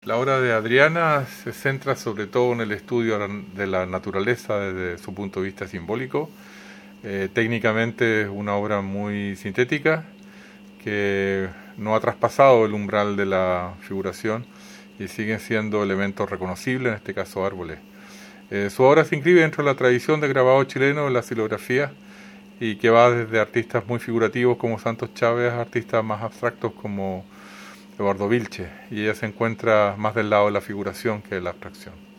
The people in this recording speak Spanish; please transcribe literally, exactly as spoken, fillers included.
La obra de Adriana se centra sobre todo en el estudio de la naturaleza desde su punto de vista simbólico. Eh, técnicamente es una obra muy sintética que no ha traspasado el umbral de la figuración y siguen siendo elementos reconocibles, en este caso árboles. Eh, su obra se inscribe dentro de la tradición de grabado chileno de la xilografía y que va desde artistas muy figurativos como Santos Chávez a artistas más abstractos como Eduardo Vilches, y ella se encuentra más del lado de la figuración que de la abstracción.